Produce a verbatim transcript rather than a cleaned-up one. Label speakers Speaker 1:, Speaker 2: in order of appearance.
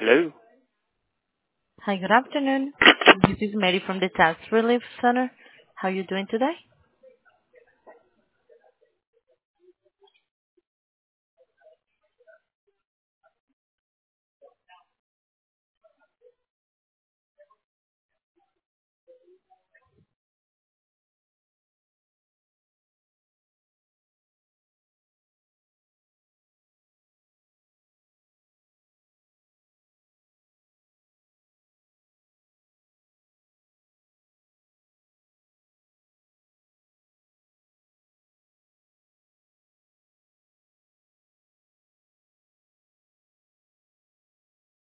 Speaker 1: Hello?
Speaker 2: Hi, good afternoon. This is Mary from the Tax Relief Center. How are you doing today?